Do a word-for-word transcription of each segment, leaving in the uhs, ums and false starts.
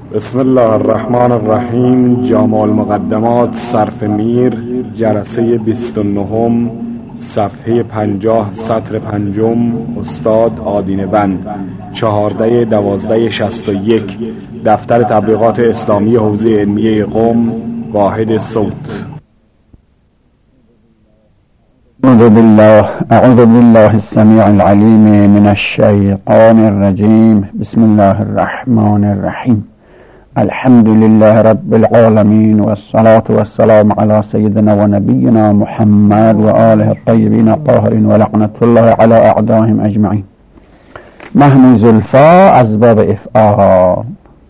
بسم الله الرحمن الرحیم. جامع المقدمات صرف میر، جلسه بیست و نهم، صفحه پنجاه، سطر پنجم. استاد آدینه بند، چهارده دوازده شصت و یک. دفتر تبلیغات اسلامی حوزه علمیه قم، واحد صوت. اعوذ بالله اعوذ بالله السمیع العلیم من الشیطان الرجیم. بسم الله الرحمن الرحیم. الحمد لله رب العالمین والصلاة والسلام على سیدنا و نبینا محمد و آله الطیبین الطاهرین و لعنت الله علی اعدائهم اجمعین. محن زلفا از باب افعال.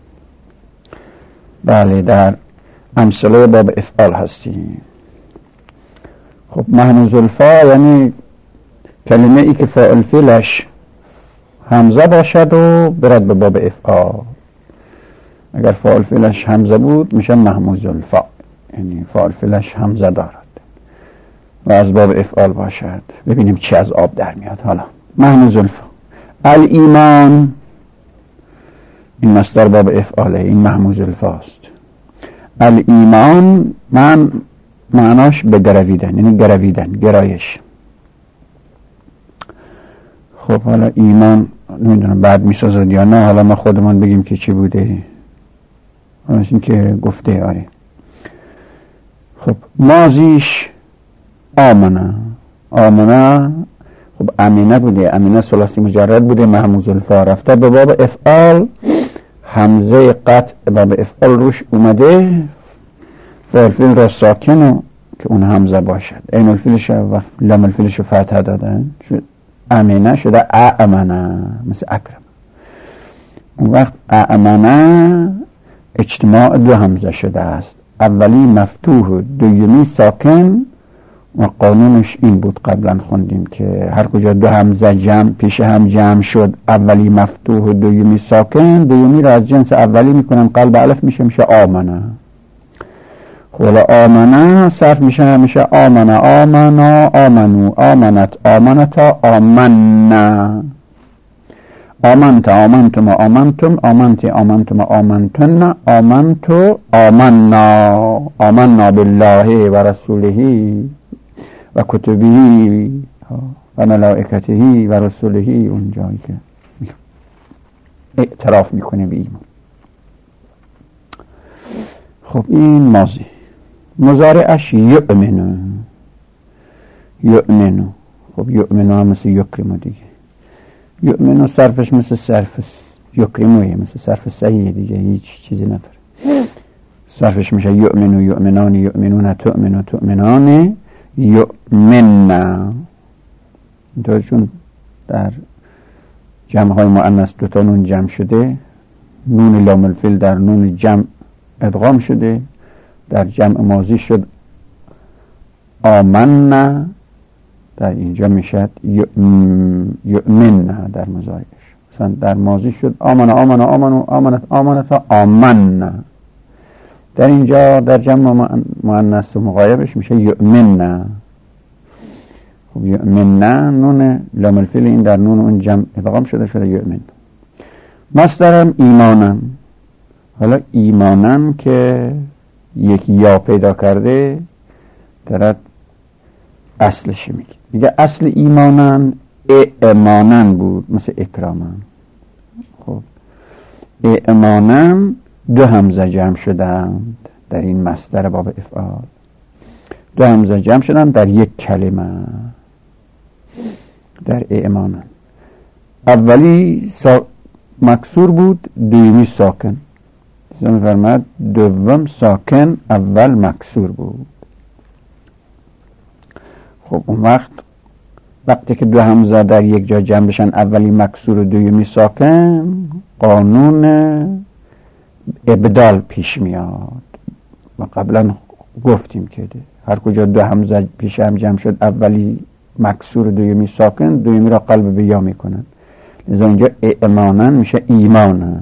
بله، در امثله باب افعال هستیم. خب محن زلفا یعنی کلمه ای که فاعل فعلش همزه باشد و برد به باب افعال. اگر فاعل فعلش همزه بود میشه محموز زلفا، یعنی فاعل فعلش همزه دارد و از باب افعال باشد. ببینیم چی از آب در میاد. حالا محموز زلفا. الایمان، این مصدر باب افعاله، این محموز زلفا است. الایمان من معناش به گرویدن، یعنی گرویدن، گرایش. خب حالا ایمان نمیدونم بعد میسازد یا نه، حالا ما خودمون بگیم که چی بوده. حالا این که گفته آره. خب ماضیش آمنه. آمنه خب امینه بوده، امینه ثلاثی مجرد بوده، محموز الفا رفته به باب افعال، همزه قطع باب افعال روش اومده، فاعل فعل را ساکن که اون همزه باشد، عین الفعلش و لام الفعلش فتحه دادن، شد امینه شده اامنه، مثل اکرم. اون وقت اامنه اجتماع دو همزه شده است، اولی مفتوح دومی ساکن. و قانونش این بود، قبلا خوندیم که هر کجا دو همزه جمع پیش هم جمع شد، اولی مفتوح و دومی ساکن، دومی را از جنس اولی میکنن قلب الف میشه میشه آمنه. خلا آمنه صرف میشه همیشه آمنه، آمنا، آمنو، آمنت، آمنتا، آمننا، آمنت، آمنتم، آمنتم، آمنتی، آمنتم، آمنتن، آمنتو، آمنا. آمنا بالله و رسوله و کتبه و ملائکته و رسوله، اون جایی که اعتراف میکنه به ایمان. خب این ماضی. مضارعش یؤمنو. یؤمنو خب یؤمنو هم مثل یکرمو دیگه. یؤمنو صرفش مثل صرف یکرمویه، مثل صرف صحیح دیگه، هیچ چیزی نداره. صرفش میشه یؤمنو، یؤمنان، یؤمنون، تؤمنو، تؤمنان، یؤمننا. اینطور چون در جمع های مؤنث دوتا نون جمع شده، نون لام الفعل در نون جمع ادغام شده، در جمع ماضی شد آمنا، در اینجا میشد یؤمننا در مضارعش. مثلا در ماضی شد آمنا، آمنا، آمنو، آمنت، آمنتا، آمنا. در اینجا در جمع مؤنث مغایبش میشه یؤمننا. خب یؤمننا نون لام الفعل این در نون اون جمع ادغام شده شده یؤمن. مصدرم ایمانم. حالا ایمانم که یک یا پیدا کرده دارد اصلش میگه. میگه اصل ایمانن ایمانن بود، مثل اکرامن. خب ایمانن دو همزه جمع شدند در این مصدر باب افعال، دو همزه جمع شدند در یک کلمه، در ایمانن. اولی سا... مکسور بود، دومی ساکن. زمان فرمد دوم ساکن، اول مکسور بود. خب اون وقت وقتی که دو همزه در یک جا جمع بشن، اولی مکسور و دومی ساکن، قانون ابدال پیش میاد. و قبلا گفتیم که هر کجا دو همزه پیش هم جمع شد، اولی مکسور و دومی ساکن، دومی را قلب به یا میکنن. لذا اینجا ایمانن میشه ایمانن.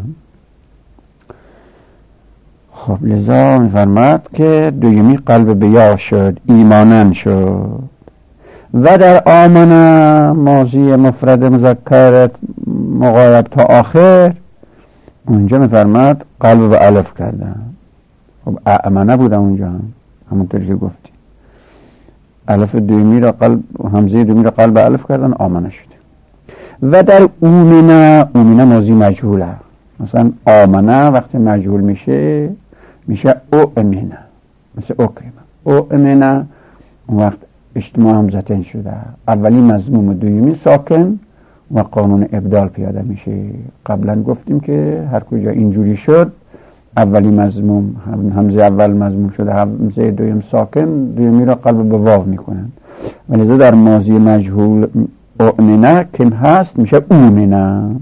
خب لذا میفرماد که دومی قلب به یا شد، ایمانن شد. و در آمنه ماضی مفرد مذکر مغایب تا آخر اونجا میفرماد قلب به الف کردن. خب اعمنه بودن اونجا هم همونطوری که گفتی الف دومی را قلب همزه دومی را قلب الف کردن آمنه شده. و در اومنه اومنه ماضی مجهوله. مثلا آمنه وقتی مجهول میشه میشه اومنه، مثل اکرمه. اومنه اون وقت اجتماع همزتین شده، اولی مضموم و دومی ساکن و قانون ابدال پیاده میشه. قبلا گفتیم که هر کجا اینجوری شد اولی مضموم همزه اول مضموم شده، همزه دویم ساکن، دومی را قلب به واو میکنن. ولذا در ماضی مجهول اومنه کم هست میشه اومنه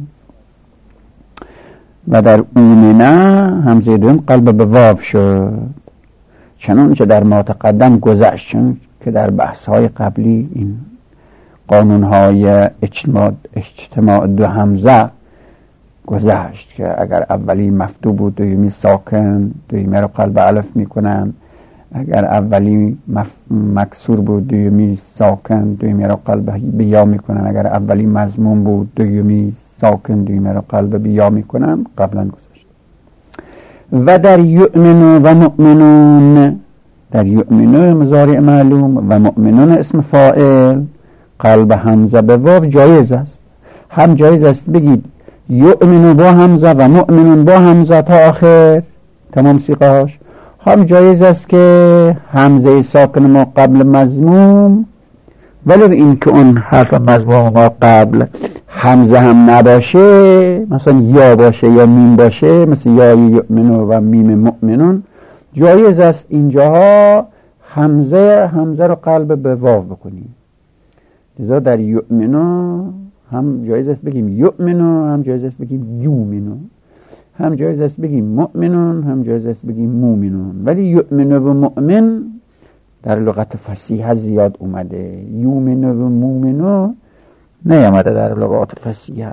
و در اومنه همزه دویم قلب به واو شد، چنانچه در ما تقدم گذشت. چون که در بحث های قبلی این قانون های اجتماع, اجتماع دو همزه گذشت که اگر اولی مفتوح بود دومی ساکن دومی رو قلب الف میکنن، اگر اولی مف... مکسور بود دومی ساکن دومی رو قلب بیا میکنن، اگر اولی مضموم بود دومی ساکن دومی رو قلب بیا میکنن. قبلا گذشت. و در یؤمنون و مؤمنون، در یؤمنون مضارع معلوم و مؤمنون اسم فاعل قلب همزه به واو جایز است. هم جایز است بگید یؤمنون با همزه و مؤمنون با همزه تا آخر تمام سیغهاش. هم جایز است که همزه ساکن ما قبل مضموم ولو این که اون حرف مضموم ما قبل همزه هم نباشه، مثلا یا باشه یا میم باشه، مثل یا یؤمنون و میم مؤمنون، جایز است اینجاها همزه همزه رو قلب به واو بکنیم. لذا در یؤمنون هم جایز است بگیم یؤمنون، هم جایز است بگیم یومنون، هم جایز است بگیم مؤمنون، هم جایز است بگیم مومنون. ولی یؤمنون و مؤمن در لغت فصیحه زیاد اومده، یومنون و مومنون نیامده در لغات فصیحه.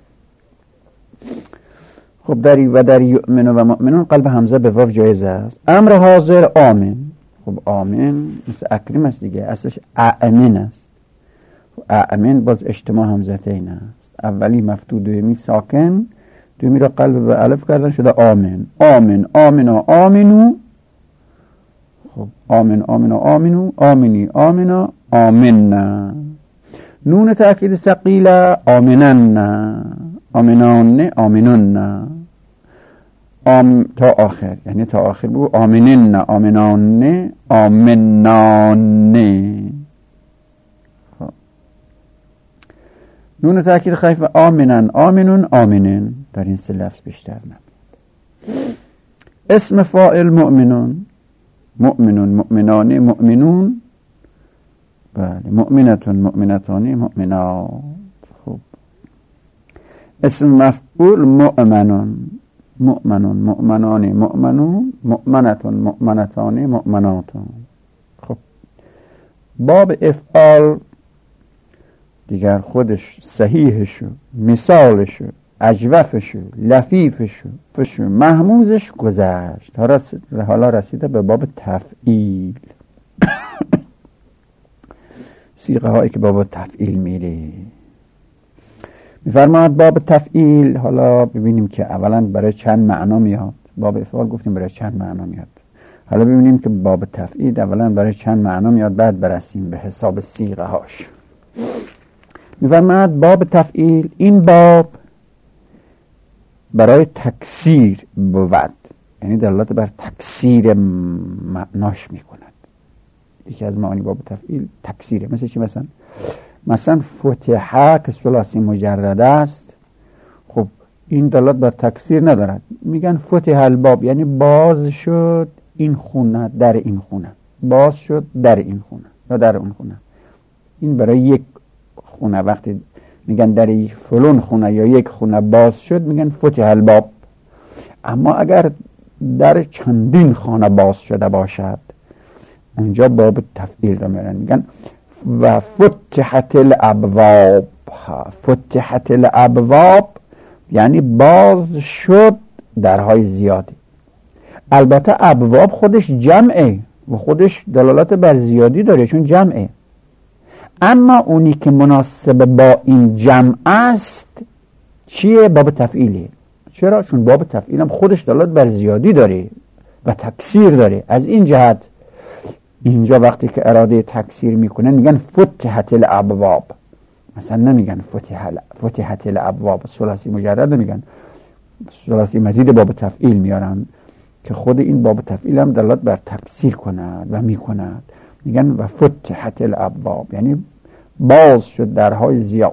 خب در و در یؤمنون و مؤمنون قلب همزه به واو جایز است. امر حاضر آمن. خب آمن مثل اکرم است دیگه، اصلش اعمن است. اعمن باز اجتماع همزتین است، اولی مفتوح دومی ساکن، دومی را قلب به الف کردن شده آمن. آمن آمنا آمنو. خب آمن آمنا آمنو، آمنی آمنا آمننا. نون تأکید ثقیله آمنن، آمنان آمنون آم تا آخر، یعنی تا آخر بگو آمنن آمنان آمنان. نون تأکید خفیف آمنن آمنون آمنن در این سه لفظ بیشتر نمید. اسم فاعل مؤمنون، مؤمنون مؤمنان مؤمنون، بله مؤمنتون مؤمنتانی مؤمنات. خوب. اسم مفعول مؤمنون، مؤمنون مؤمنان مؤمنون، مؤمنتون مؤمنتانی مؤمناتون. خب باب افعال دیگر خودش صحیحشو، مثالشو، اجوفشو، لفیفشو، فشو، محموزش گذشت. حالا رسیده به باب تفعیل. صیغه هایی که باب تفعیل میره. میفرماد باب تفعیل. حالا ببینیم که اولا برای چند معنا میاد. باب افعال گفتیم برای چند معنا میاد. حالا ببینیم که باب تفعیل اولا برای چند معنا میاد، بعد برسیم به حساب صیغه هاش. میفرماد باب تفعیل، این باب برای تکثیر بود، یعنی دلالت بر تکثیر معناش میکند. یکی از معانی باب تفعیل تکثیره. مثل چی؟ مثلا مثلا فتحه که ثلاثی مجرد است، خب این دلالت بر تکثیر ندارد. میگن فتح الباب یعنی باز شد این خونه، در این خونه باز شد، در این خونه یا در اون خونه. این برای یک خونه وقتی میگن در یک فلان خونه یا یک خونه باز شد میگن فتح الباب. اما اگر در چندین خانه باز شده باشد اونجا باب تفعیل را میرن، میگن و فتحت الابواب. فتحت الابواب یعنی باز شد درهای زیادی. البته ابواب خودش جمعه و خودش دلالت بر زیادی داره چون جمعه، اما اونی که مناسب با این جمع است چیه؟ باب تفعیله. چرا؟ چون باب تفعیل هم خودش دلالت بر زیادی داره و تکثیر داره. از این جهت اینجا وقتی که اراده تکثیر میکنن میگن فتحت الابواب، مثلا نمیگن فتح فتحت الابواب، ثلاثی مجرد نمیگن، ثلاثی مزید باب تفعیل میارن که خود این باب تفعیل هم دلالت بر تکثیر کند و میکند. میگن و فتحت الابواب یعنی باز شد درهای زیاد.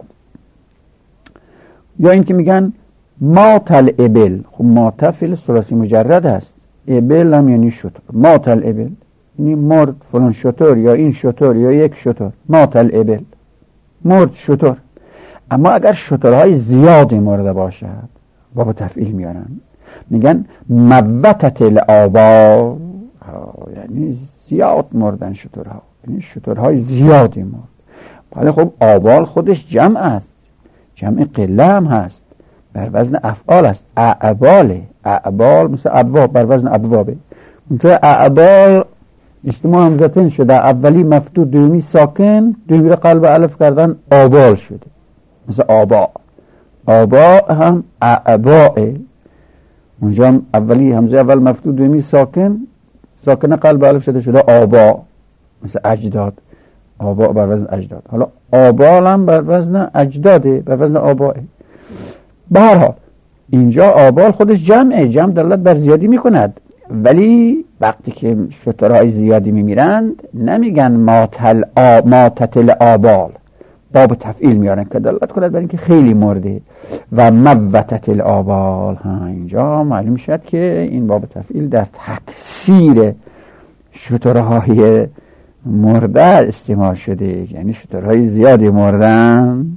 یا اینکه میگن مات الابل، خب مات فعل ثلاثی مجرد هست، ابل هم یعنی شتر، مات الابل یعنی مرد فلان شتر یا این شتر یا یک شتر، مات الابل مرد شتر. اما اگر شترهای زیادی مرده باشد باب تفعیل میارن، میگن موتت الآبار، یعنی زیاد مردن شترها، یعنی شترهای زیادی مرد. ولی خب آبال خودش جمع است، جمع قله هم هست، بر وزن افعال است، اعباله، اعبال مثل ابواب بر وزن ابوابه. اونطور اعبال اجتماع همزتین شده، اولی مفتوح دومی ساکن، دومی رو قلب الف کردن آبال شده، مثل آبا. آبا هم اعباء، اونجا هم اولی همزه اول مفتوح دومی ساکن، ساکن قلب الف شده شده آبا، مثل اجداد، آبا بر وزن اجداد. حالا آبال هم بر وزن اجداده، بر وزن آبائه. به هر حال اینجا آبال خودش جمعه، جمع دلالت بر زیادی میکند، ولی وقتی که شترهای زیادی میمیرند نمیگن ماتل آ... ماتت الآبال، باب تفعیل میارن که دلالت کند بر اینکه خیلی مرده. و موتت الآبال، ها اینجا معلوم شد که این باب تفعیل در تکثیر شترهای مرده استعمال شده، یعنی شترهای زیادی مردن.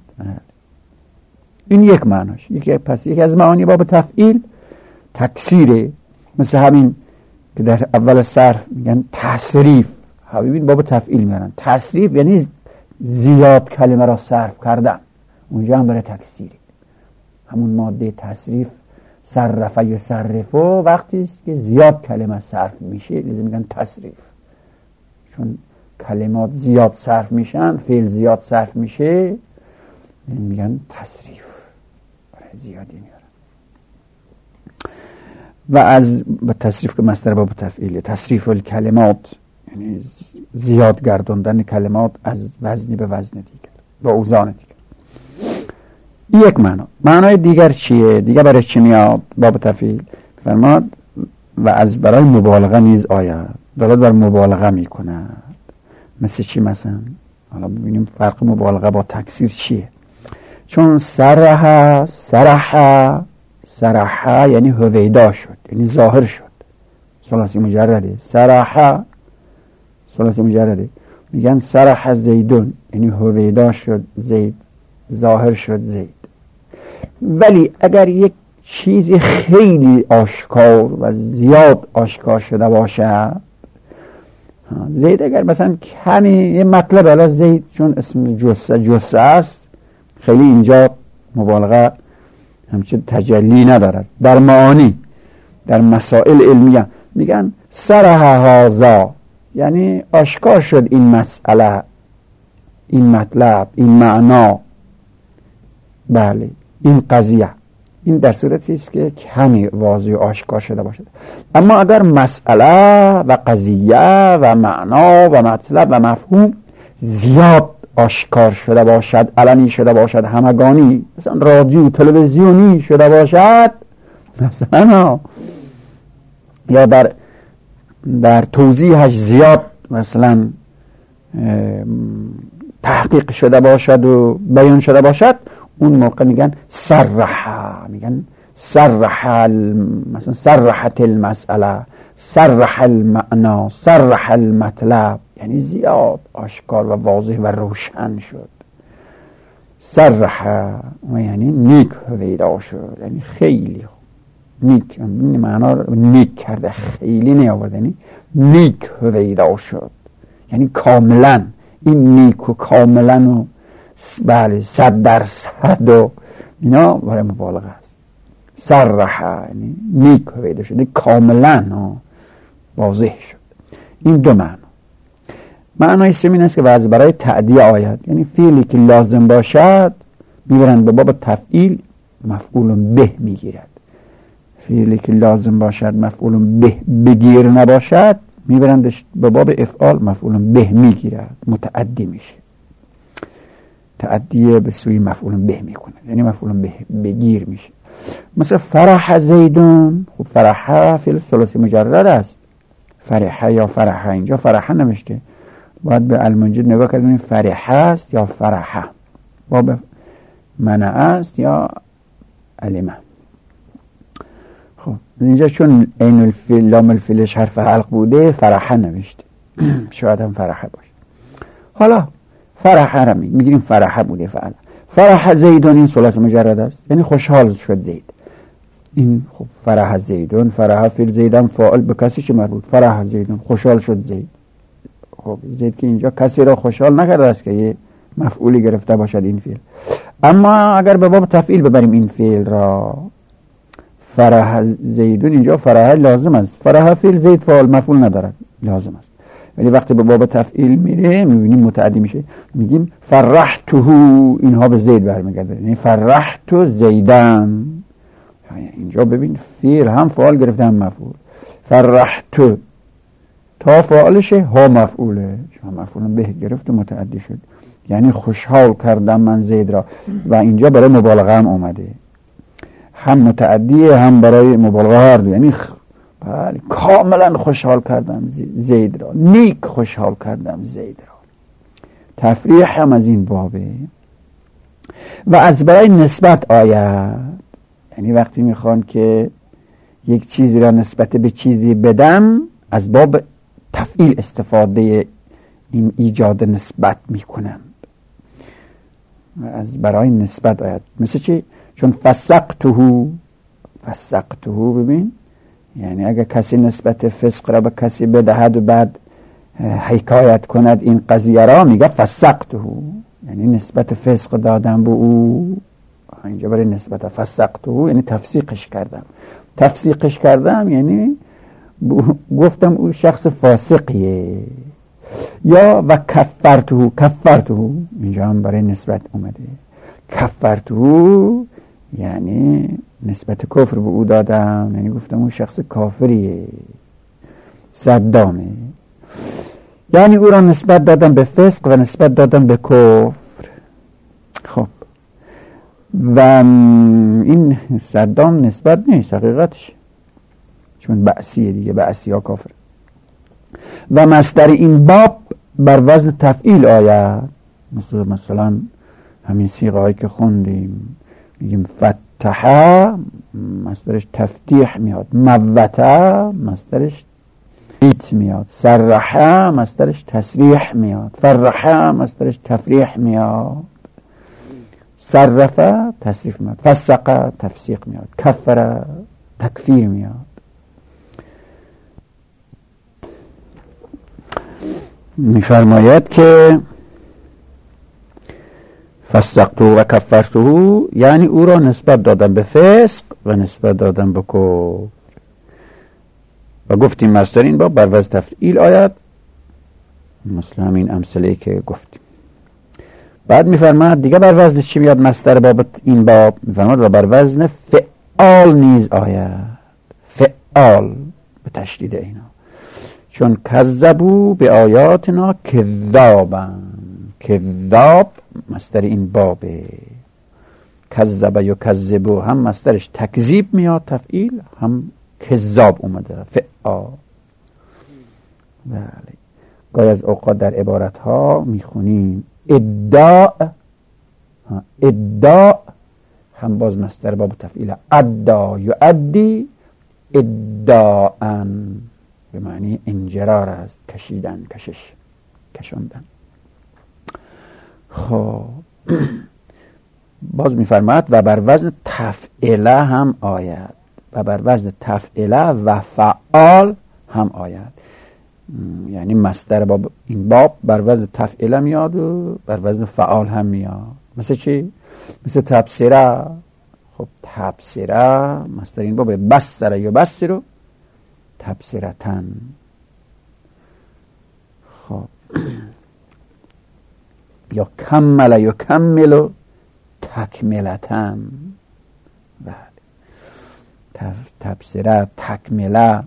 این یک معناش. یکی پس یک از معانی باب تفعیل تکثیره، مثل همین که در اول صرف میگن تصریف، ببین باب تفعیل میارن. تصریف یعنی زیاد کلمه را صرف کردن، اونجا هم برای تکثیره. همون ماده تصریف صرفه یا صرفه وقتی است که زیاد کلمه صرف میشه لذا میگن تصریف، چون کلمات زیاد صرف میشن، فعل زیاد صرف میشه میگن تصریف، برای زیادی میارن. و از با تصریف که مصدر باب تفعیله، تصریف الکلمات یعنی زیاد گرداندن کلمات از وزنی به وزن دیگر با اوزان دیگر. یک معنا. معنای دیگر چیه؟ دیگر برای چی میاد باب تفعیل؟ فرماد و از برای مبالغه نیز آید، دارد بر مبالغه میکند. مثل چی مثلا؟ حالا ببینیم فرق مبالغه با تکثیر چیه. چون سرحه سرحه سرحه یعنی هویدا شد، یعنی ظاهر شد، ثلاثی مجرده. سرحه ثلاثی مجرده. میگن سرحه زیدون یعنی هویدا شد زید، ظاهر شد زید. ولی اگر یک چیزی خیلی آشکار و زیاد آشکار شده باشد، زید اگر مثلا کمی یه مطلب، حالا زید چون اسم جسه جسه است خیلی اینجا مبالغه همچنین تجلی ندارد. در معانی در مسائل علمیه میگن سرح هازا یعنی آشکار شد این مسئله، این مطلب، این معنا، بله این قضیه. این در صورتی است که کمی واضح آشکار شده باشد. اما اگر مسئله و قضیه و معنا و مطلب و مفهوم زیاد آشکار شده باشد، علنی شده باشد، همگانی، مثلا رادیو تلویزیونی شده باشد مثلا، یا در در توضیحش زیاد مثلا تحقیق شده باشد و بیان شده باشد، اون موقع میگن صرح، میگن صرح مثلا صرحت المسئله، صرح المعنا، صرح المطلب، یعنی زیاد آشکار و واضح و روشن شد. صرح یعنی نیک هویدا شد، یعنی خیلی نیک، این معنا رو نیک کرده، خیلی نیاورده، یعنی نیک هویدا شد، یعنی کاملا. این نیک و کاملا و بله صد درصد و اینا برای مبالغه است. صرح یعنی نیک هویدا شد، کاملا واضح شد. این دو معنا. معنای سوم است که وضع برای تعدیه آید، یعنی فعلی که لازم باشد میبرند به باب تفعیل، مفعول به میگیرد. فعلی که لازم باشد مفعول به بگیر نباشد میبرندش به باب افعال، مفعول به میگیرد، متعدی میشه، تعدیه به سوی مفعول به میکنه، یعنی مفعول به بگیر میشه. مثل فرح زیدون، خب فرح فعل ثلاثی مجرد است، فرحه یا فرحه، اینجا فرحه نمیشته، باید به المنجد نگاه کردیم فرحه است یا فرحه، باب منع است یا علمه. خب اینجا چون این الفیل لام الفیلش حرف حلق بوده فرحه نوشته شاید هم فرحه باشه. حالا فرحه را میگیریم فرحه بوده فعلا. فرح زیدون این ثلاثی مجرد است، یعنی خوشحال شد زید. این خب فرح زیدون، فرح فعل زیدم فاعل به کسی چه مربوط؟ فرح زیدون، خوشحال شد زید. خب زید که اینجا کسی را خوشحال نکرده است که یه مفعولی گرفته باشد این فعل. اما اگر به باب تفعیل ببریم این فعل را، فرح زیدون، اینجا فرح لازم است، فرح فعل زید فاعل مفعول ندارد، لازم است. ولی وقتی به باب تفعیل میره میبینیم متعدی میشه، میگیم فرحته، اینها به زید برمیگرده، یعنی فرحت زیدن. اینجا ببین فعل هم فاعل گرفته هم مفعول، فرحت تا فاعلشه ها مفعوله، شما مفعول به گرفت و متعدی شد، یعنی خوشحال کردم من زید را. و اینجا برای مبالغه هم اومده، هم متعدیه هم برای مبالغه هر دو، یعنی خ... بله کاملا خوشحال کردم زید را، نیک خوشحال کردم زید را. تفریح هم از این بابه. و از برای نسبت آید، یعنی وقتی میخوان که یک چیزی را نسبت به چیزی بدم از باب تفعیل استفاده این ایجاد نسبت میکنند و از برای نسبت آید. مثل چی؟ چون فسقته، فسقته ببین، یعنی اگر کسی نسبت فسق را به کسی بدهد و بعد حکایت کند این قضیه را، میگه فسقته، یعنی نسبت فسق دادم به او. اینجا برای نسبت فسقته یعنی تفسیقش کردم، تفسیقش کردم یعنی گفتم او شخص فاسقیه. یا و کفرته، کفرته اینجا هم برای نسبت اومده، کفرته یعنی نسبت کفر به او دادم، یعنی گفتم او شخص کافریه، صدامه، یعنی او را نسبت دادم به فسق و نسبت دادم به کفر. خب و این صدام نسبت نیست حقیقتش، چون بعثیه دیگه، بعثی ها کافر. و مصدر این باب بر وزن تفعیل آید، مثلا مثلا همین سیغه هایی که خوندیم، میگیم فتحه مصدرش تفتیح میاد، موته مصدرش بیت میاد، سرحه مصدرش تسریح میاد، فرحه مصدرش تفریح میاد، صرفه تصریف میاد، فسقه تفسیق میاد، کفره تکفیر میاد. میفرماید که فسقته و کفرته یعنی او را نسبت دادن به فسق و نسبت دادن به کفر. و گفتیم مصدر این باب بر وزن تفعیل آید، مثل همین امثله که گفتیم. بعد میفرماید دیگه بر وزن چی میاد مصدر باب این باب؟ میفرماید و بر وزن فعال نیز آید، فعال به تشدید اینا، چون کذبوا به آیاتنا کذابا، کذاب مصدر این بابه، کذب یا کذبوا هم مصدرش تکذیب میاد تفعیل، هم کذاب اومده فعال. بله گاهی از اوقات در عبارت ها میخونیم ادعا، ادعا هم باز مصدر باب تفعیل، ادعا یؤدی ادعاء به معنی انجرار است، کشیدن، کشش، کشاندن. خب باز میفرماید و بر وزن تفعله هم آید، و بر وزن تفعله و فعال هم آید، یعنی مصدر باب این باب بر وزن تفعله میاد و بر وزن فعال هم میاد. مثل چی؟ مثل تبصره. خب تبصره مصدر این باب بصره یا بصره تبصرتن. خب یا کمل یا کمل تکملتن. بله تبصره، تکمله.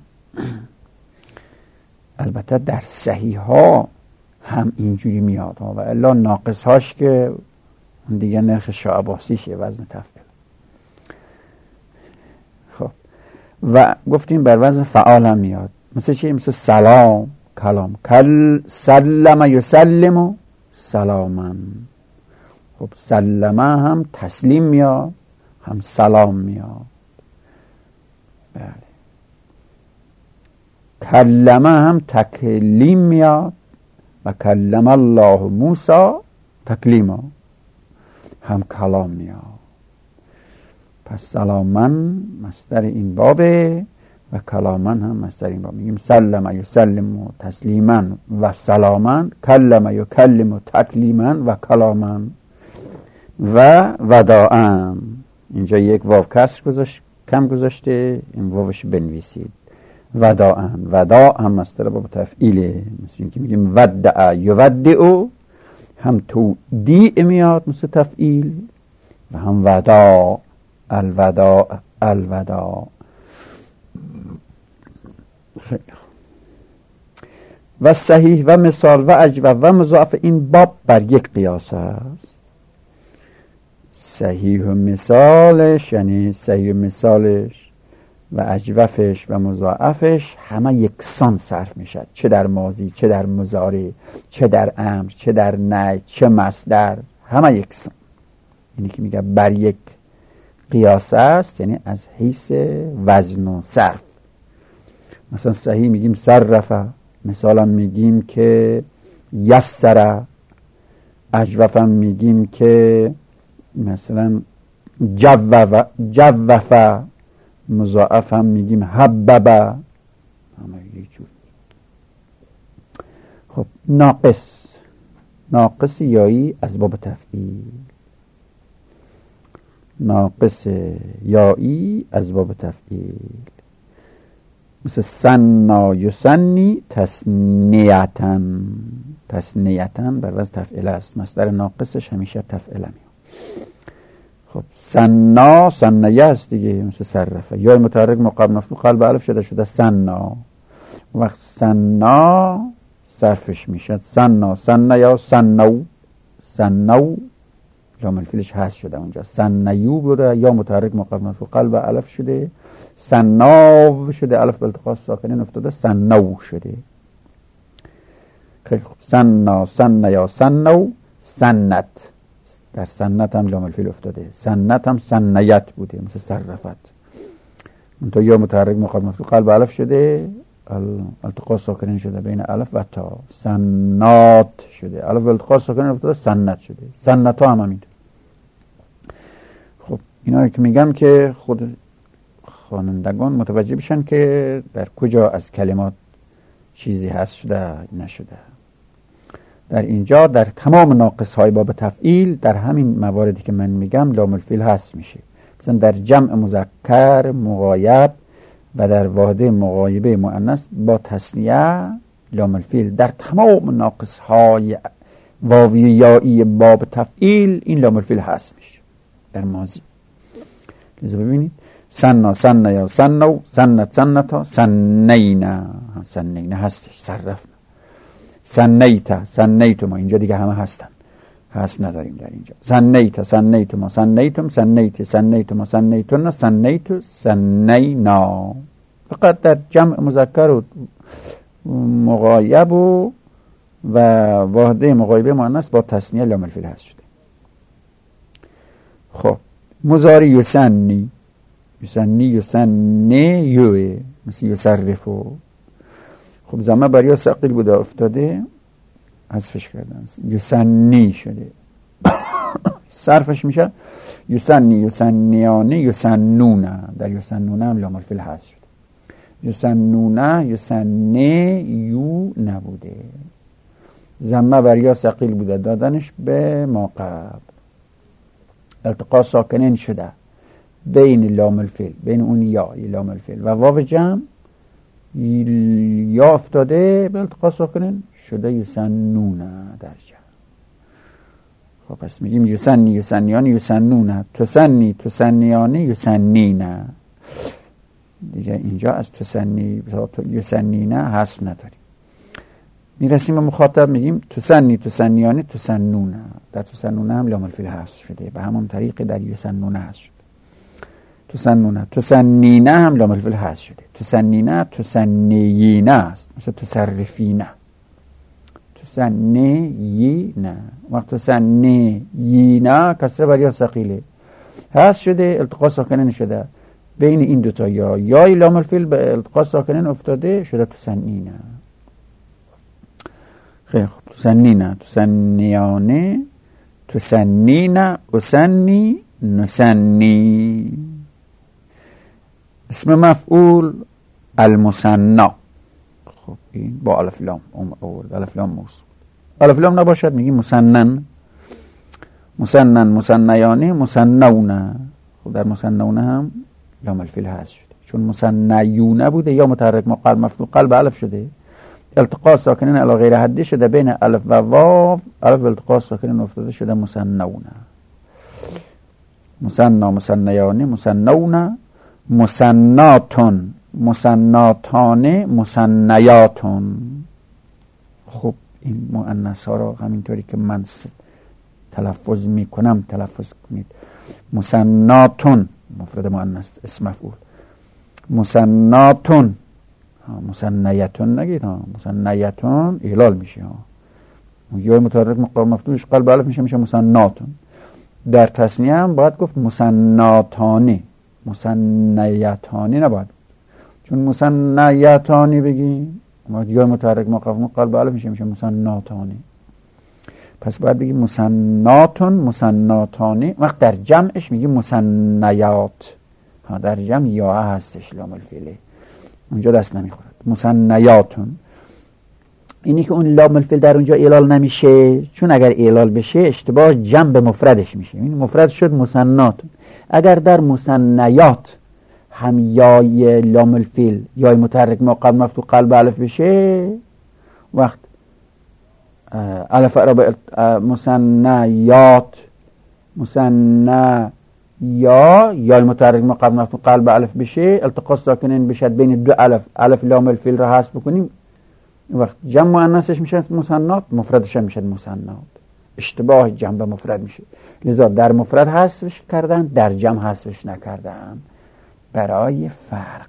البته در صحیح ها هم اینجوری میاد و الا ناقص هاش که دیگه نرخ شاه عباسیشه، وزن تفعیل. خب و گفتیم بر وزن فعال هم میاد، مثل چی؟ مثل سلام، کلام، کل سلم یسلم سلامن. خب سلمه هم تسلیم میاد، هم سلام میاد. بله. کلمه هم تکلیم میاد و کلم الله موسی تکلیما، هم کلام میاد. پس سلامن مصدر این بابه و کلامن هم مصدر این باب. میگیم سلم یسلم تسلیما و سلامن، کلم یکلم تکلیما و کلامن و وداعا. اینجا یک واو کسر گذاشت، کم گذاشته، این واوش بنویسید. وداعا، وداع هم مصدر باب تفعیله، مثل اینکه میگیم ودع یودع، هم تودیع میاد مثل تفعیل و هم وداع، الوداع الوداع. خیلی و صحیح و مثال و اجوب و مضاعف این باب بر یک قیاس است. صحیح و مثالش یعنی صحیح و مثالش و اجوفش و مضاعفش همه یکسان صرف میشد، چه در ماضی، چه در مضارع، چه در امر، چه در نهی، چه مصدر، همه یکسان. یعنی که میگه بر یک قیاس است، یعنی از حیث وزن و صرف. مثلا صحیح میگیم صرفه، مثلا میگیم که یسره، اجوفم میگیم که مثلا جوف جوف، مضاعف هم میگیم حببه، همه یه جور. خب ناقص، ناقص یایی از باب تفعیل، ناقص یایی از باب تفعیل، مثل سنا یسنی تسنیتن، تسنیتن بر وزن تفعیل است، مصدر ناقصش همیشه تفعیل میاد. خب سنا سنیه است دیگه، مثل صرفه، یا متحرک مقابل مفعول قلب الف شده شده سنا. وقت سنا صرفش میشد سنا، سنیا، سنو، سنو لام الفیلش هست شده اونجا، سنیو بوده، یا متحرک مقابل مفعول قلب الف شده، سناو شده، الف به التقاء ساکنین افتاده، سنو شده. خیلی خوب، سنا سنیا سنو، سنت، در سنت هم لام الفیل افتاده، سنت هم سنیت بوده مثل صرفت، منتها یا متحرک مقابل مفعول قلب الف شده، التقاء ساکنین شده بین الف و تا، سنات شده، الف به التقاء ساکنین افتاده، سنت شده. سنت ها هم همینطور. خب اینا رو که میگم که خود خوانندگان متوجه بشن که در کجا از کلمات چیزی هست شده نشده. در اینجا در تمام ناقص های باب تفعیل، در همین مواردی که من میگم لام الفیل هست میشه. مثلا در جمع مذکر مغایب و در واحده مغایبه مؤنث با تثنیه لام الفیل، در تمام ناقص های واوی یایی باب تفعیل این لام الفیل هست میشه در ماضی. لذا ببینید سنا سنیا سنو، سنت سنتا، سنینا سنینا هستش، صرفنا. سنیتا سنیتما، اینجا دیگه همه هستن، حذف نداریم در اینجا. سنیتا سنیتما سنیتم، سنیت سنیتما سنیتون، سنیتو سنینا. فقط در جمع مذکر و مغایب و و واحده مغایبه مؤنث با تثنیه لام الفیل هست شده. خب مضارع یسنی، یسنی یسنی یوه، مثل یصرفو. خب زمه بریا ثقیل بوده افتاده، حذفش کردن، یسنی شده. صرفش میشه یسنی یسنیانه یسنونه، در یسنونه هم لام الفیل هست شده. یسنونه یسنی یو نبوده، زمه بریا ثقیل بوده دادنش به ما قبل، التقاء ساکنین شده بین لام الفیل، بین اون یا لام الفیل و واو جمع، یا افتاده به التقاء ساکنین شده یسنونه در جمع. خب پس میگیم یسنی یسنیان یسنونه، تسنی تسنیانه یسنینه. دیگه اینجا از تسنی تا یسنینه حذف نداریم. میرسیم به مخاطب میگیم تسنی تسنیانه تسنونه. در تسنونه هم لام الفیل حذف شده، به همون طریق در یسنونه حذف شده. تسنونه تسنینه هم لام الفیل حذف شده. تسنینه تسنیینه است، مثل تصرفینه. تسنیینه وقت تسنیینه کسره بر یا ثقیله حذف شده، التقاء ساکنین شده بین این دوتا یا یای لام الفیل به التقاء ساکنین افتاده شده تسنینه. خیلی خوب. تسنینه تسنیانه تسنینه اسنی نسنی. اسم مفعول المثنا. خب این با الف لام آورد، الف لام موصول. الف لام نباشد میگیم مسنن مسنن مسنیانه مسنونه. خب در مسنونه هم لام الفیل حذف شده، چون مسنیونه بوده یا متحرک ما قلب مفتوح قلب الف شده، التقاء ساکنین علی غیر حدی شده بین الف و واو، الف به التقاء ساکنین افتاده شده مسنونه. مسنا مسنیانه مسنونه مسناتون مسناتانه مسنیاتون. خب این مؤنث ها را همینطوری که من تلفظ میکنم تلفظ کنید. مسناتون مفرد مؤنث اسم مفعول. مسناتون مسنیتون نگید ها، مسنیتون اعلال میشه ها، یا متحرک مقام مفتوحش قلب الف میشه میشه مسناتون. در تثنیه هم باید گفت مسناتانه مسنیتانی نباید، چون مسنیتانی بگیم یا متحرک مقام قلب الف میشه میشه مسناتانی. پس باید بگیم مسناتون مسناتانی. وقت در جمعش میگیم مسنیات ها، در جمع یا هستش لام الفیله، اونجا دست نمیخورد. مسنیاتون. اینی که اون لام الفیل در اونجا اعلال نمیشه، چون اگر اعلال بشه اشتباه جمع به مفردش میشه. این مفرد شد مسناتون. اگر در مسنیات هم یای لام الفیل یای متحرک مقام مفتوح قلب الف بشه، وقت الف را مسنیات مسنی یا یای متحرک مقام مفتوح قلب الف بشه، التقاء ساکنین بشد بین دو الف، الف لام الفیل را حذف بکنیم، وقت جمع مؤنثش میشه مسنات، مفردش هم میشه مسنات. اشتباه جمع به مفرد میشه، لذا در مفرد حذفش کردن، در جمع حذفش نکردن برای فرق.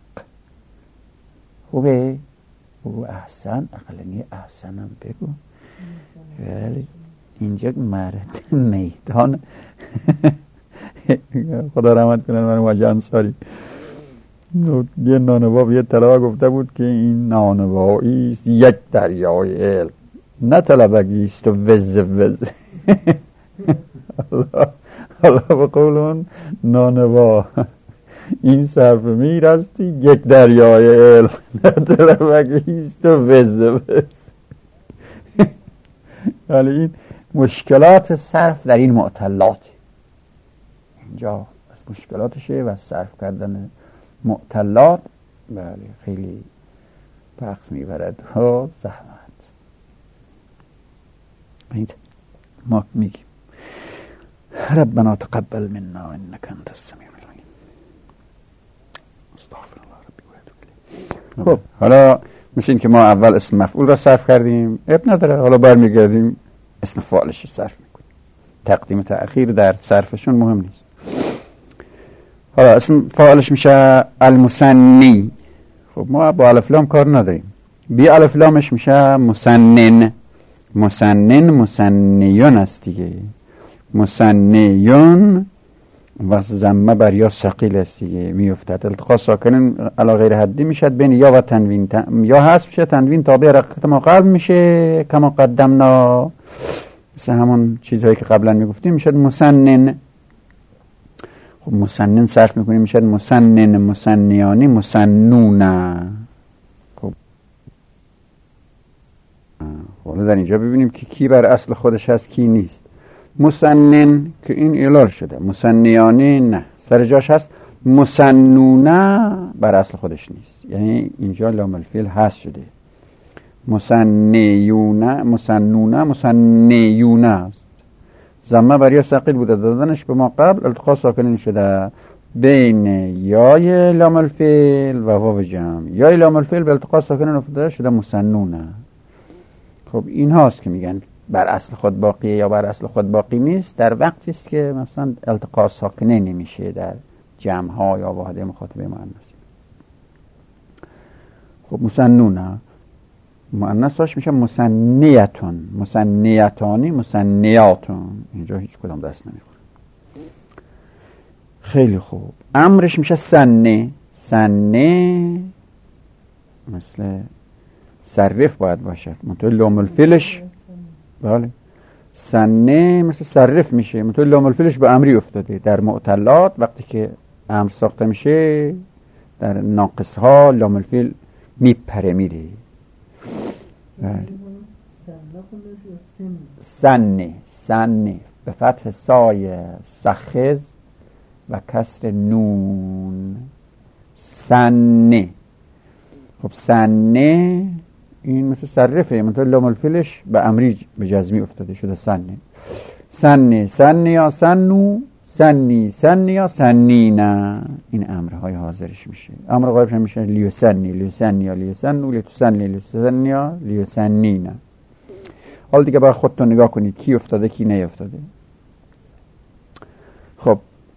خوبه؟ او احسن، اقلنی احسنم بگو. ولی اینجا مرد میدان خدا رحمت کنه من واجه انصاری، یه نانوا یه طلبه گفته بود که این نانوایی است یک دریای علم، نه طلبگی است و وز وز. حالا به قول اون نانوا این صرف میر است یک دریای علم، نه طلبگی است و وز وز. ولی این مشکلات صرف در این معطلات اینجا از مشکلاتشه و صرف کردن معطلات بله خیلی وقت میبرد و زحمت. ما میگیم ربنا تقبل منا انك انت السميع العليم استغفر الله ربي و اتوب الیه. خب حالا مثل این که ما اول اسم مفعول را صرف کردیم، اب نداره، حالا برمیگردیم اسم فاعلش صرف میکنیم. تقدیم تأخیر در صرفشون مهم نیست. حالا اسم فاعلش میشه المثنی. خب ما با الف لام کار نداریم، بی الف لامش میشه مسنن. مسنن مسنیون است دیگه، مسنیون و ضمه بر یا ثقیل است دیگه میافتد. التقاء ساکنین علی غیر حدی میشد بین یا و تنوین، یا حذف میشه، تنوین تابع حرکت ما قلب میشه کما قدمنا، مثل همون چیزهایی که قبلا میگفتیم میشد مسنن. خب مسنن صرف میکنیم میشد مسنن مسنیانی مسنونه. خب حالا در اینجا ببینیم که کی بر اصل خودش هست کی نیست. مسنن که این اعلال شده، مسنیانی نه سر جاش هست، مسنونه بر اصل خودش نیست، یعنی اینجا لام الفیل هست شده. مسنیونه مسنونه مسنیونه است، ضمه بر یا ثقیل بوده، دادنش به ما قبل التقاء ساکنین شده بین یای لام الفعل و واو جمع. یای لام الفعل به التقاء ساکنین افتاده شده مسنونه. خب این هاست که میگن بر اصل خود باقیه یا بر اصل خود باقی نیست در وقتی است که مثلا التقاء ساکنه نمیشه در جمع ها یا واحد مخاطبه مؤنث. خب مسنونه مؤنث هاش میشه مسنیتون، مسنیتانی، مسنیاتون. اینجا هیچ کدام دست نمیخوره. خیلی خوب. امرش میشه سنه. سنه مثل صرف باید باشد، منطقه لام الفعلش بله سنه مثل صرف میشه، منطقه لام الفعلش به امری افتاده. در معتلات وقتی که امر ساخته میشه در ناقص ها لام الفعل میپره میره. بله. سنه سنه به فتح سای سخز و کسر نون سنه. خب سنه این مثل صرفه، منطقه لام الفعلش به امری به جزمی افتاده شده سنه. سنه سنه یا سنو، سنی سنی یا سنینا. این امرهای حاضرش میشه. امر غایبش میشه لیوسنی لیوسنی یا لیوسنو، لیوسنی لیوسنی یا لیوسنینا. حالا دیگه باید خودتون نگاه کنید کی افتاده کی نیفتاده. خب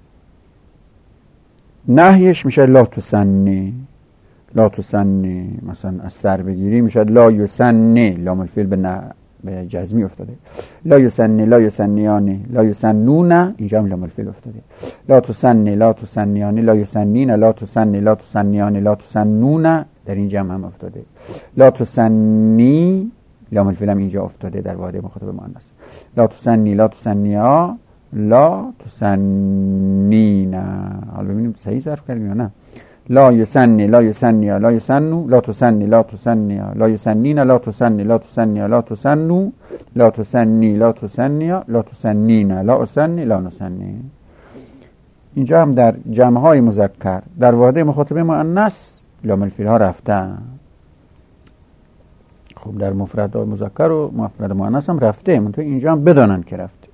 نهیش میشه لا تسنی. لا تسنی مثلا از سر بگیری میشه لا یسنی، لام الفعل به نه به جزمی افتاده. لا یسنی لا یسنیانی لا یسنون، اینجا هم لام الفعل افتاده. لا تسنی لا تسنیانی لا یسنین، لا تسنی لا تسنیانی لا تسنون، در این جمع هم افتاده. لا تسنی لام الفعل هم اینجا افتاده در واحد مخاطب مؤنث. لا تسنی لا تسنیا لا تسنینا. حالا ببینیم صحیح صرف کردیم یا نه. لا یسنی لا یسنیا لا یسنو، لا تسنی لا تسنیا لا یسنین، لا تسنی لا تسنیا لا تسنو، لا تسنی لا تسنیا لا تسنین، لا اسنی لا نسنی. اینجا هم در جمع های مذکر در واحد مخاطب مؤنث لام الفعل ها رفتن. خب در مفرد مذکر و مفرد مؤنث هم رفته، منتها اینجا هم بدانن که رفته.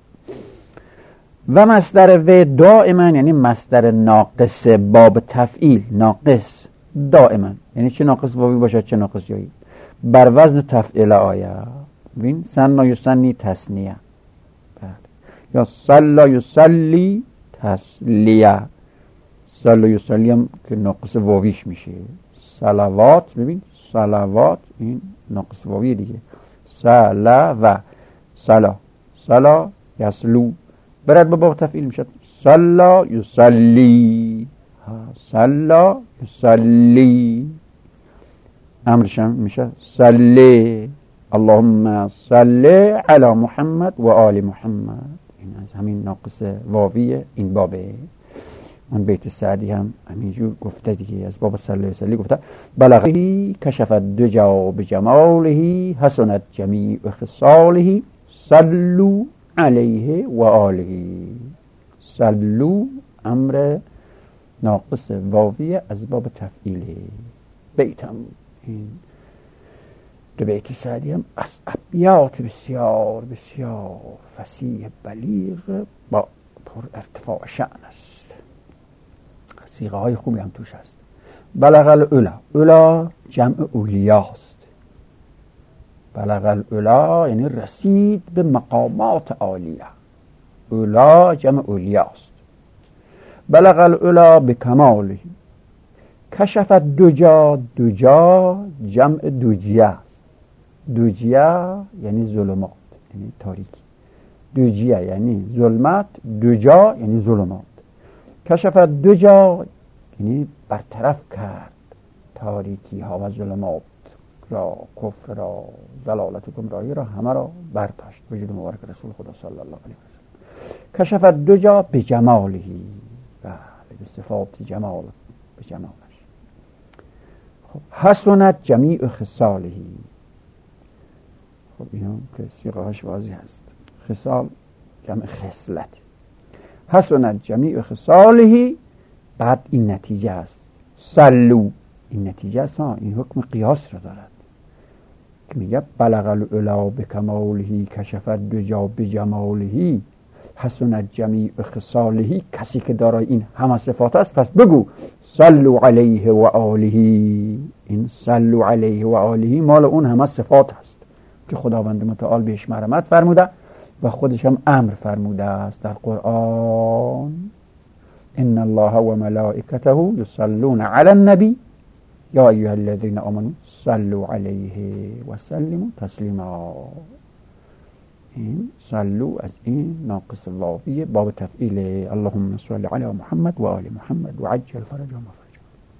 و مصدر و دائما یعنی مصدر ناقص باب تفعیل. ناقص دائما یعنی چه ناقص واوی باشد چه ناقص یایی، بر وزن تفعیل آیا. ببین سنا یسنی تسنیه، یا صلا یصلی تسلیه. صلا یصلی هم که ناقص واویش میشه. صلوات، ببین صلوات این ناقص واوی دیگه. صلا و صلا صلا یسلو برد به باب تفعیل میشه صلا یصلی، صلا یصلی. امرش هم میشه صلی اللهم صلی علی محمد و آل محمد. این از همین ناقص واوی این بابه. اون بیت سعدی هم همینجور گفته دیگه، از باب صلی یصلی گفته بلغی کشفت دجا بجماله حسنت جمیع خصاله صلو علیه و آله. صلو امر ناقص واوی از باب تفعیله. بیتم این دو بیت سعدی هم از ابیات بسیار بسیار فصیح بلیغ با پر ارتفاع شأن است. صیغه های خوبی هم توش هست. بلغ العلا، علا جمع اولیاست. بلغ العلا یعنی رسید به مقامات عالیه. علا جمع اولیاست. بلغ العلا به کماله. کشف دجا، دجا جمع دجیه است. دجیه یعنی ظلمات یعنی تاریکی. دجیه یعنی ظلمت، دجا یعنی ظلمات. کشف دجا یعنی برطرف کرد تاریکی ها و ظلمات را، کفر را، ضلالت و گمراهی را همه را برداشت. وجود مبارک رسول خدا صلی الله علیه و سلم. کشف الدجا به جمالهی، بله به صفات جمال، به جمالش. خب حسنت جمیع خصالهی. خب اینا که سیغه هاش واضح هست. خصال جمع خصلت. حسنت جمیع خصالهی، بعد این نتیجه است. صلو این نتیجه است ها، این حکم قیاس را دارد که میگه بلغ العلا بکمالهی کشف الدجا بجمالهی حسن جمیع خصالهی، کسی که دارای این همه صفات است پس بگو صلوا علیه و آله. این صلوا علیه و آله مال اون همه صفات هست که خداوند متعال بهش مرحمت فرموده و خودش هم امر فرموده است در قرآن. ان الله و ملائکته یصلون علی النبی یا ایها الذین آمنوا صلوا علیه و سلموا تسلیما. این صلو از این ناقص واوی باب تفعیل اللهم صل علی محمد و آل محمد و عجل فرجهم فرجهم.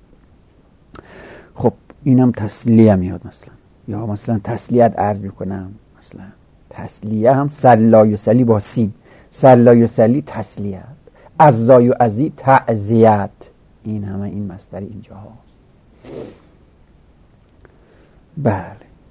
خب اینم تسلیه میاد مثلا، یا مثلا تسلیت عرض میکنم، مثلا تسلیه هم سلا یسلی با سین، سلا یسلی تسلیت، عزا یعزی تعزیت، این همه این مصدر اینجا هست. بله.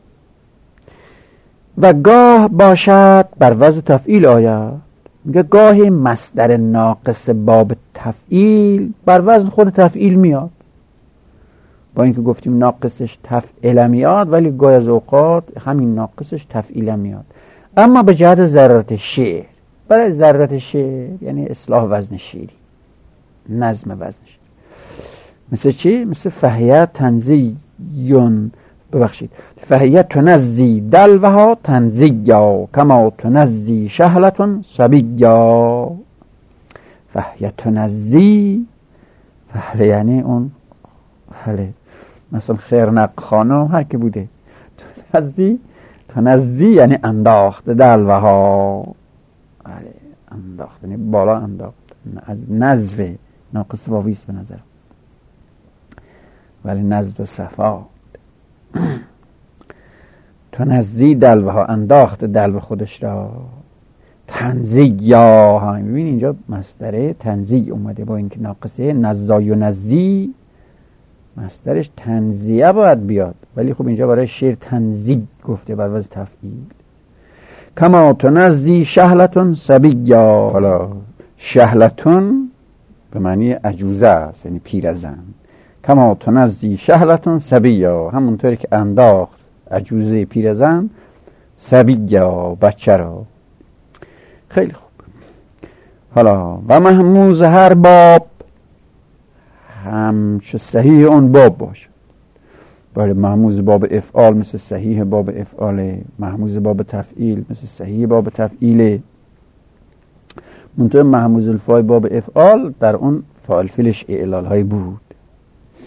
و گاه باشد بر وزن تفعیل آید، میگه گاهی مصدر ناقص باب تفعیل بر وزن خود تفعیل میاد، با اینکه گفتیم ناقصش تفعیل میاد ولی گاهی از اوقات همین ناقصش تفعیل میاد، اما به جهت ضرورت شعر. برای ضرورت شعر یعنی اصلاح وزن شعری، نظم وزن شعری. مثل چی؟ مثل فهیه تنزیون، ببخشید فهیه تنزی دلوها تنزیا کما تنزی شهلتون صبیا. فهیه تنزی فهله یعنی اون هله، مثلا خیرنق خانم هر که بوده، تنزی تنزی یعنی انداخت دلوها، هله انداخت یعنی بالا انداخت، از نزو ناقص واویست به نظر، ولی نزو صفا. تنزی دلوها انداخت دلو خودش را، تنزی یا ها میبین اینجا مصدر تنزی اومده با اینکه ناقصه، نزای و نزی مصدرش تنزیه باید بیاد، ولی خب اینجا برای شعر تنزی گفته بر وزن تفعیل. کما تنزی شهلتون صبیا، حالا شهلتون به معنی عجوزه است یعنی پیرزن، کما تنزی شهلتون صبیا همونطوری که انداخت عجوزه پیرزن صبیا بچه را. خیلی خوب. حالا و محموز هر باب همچه صحیح اون باب باشه. بله محموز باب افعال مثل صحیح باب افعال، محموز باب تفعیل مثل صحیح باب تفعیل. منطقه محموز الفاء باب افعال در اون فاعل فیلش اعلال های بود،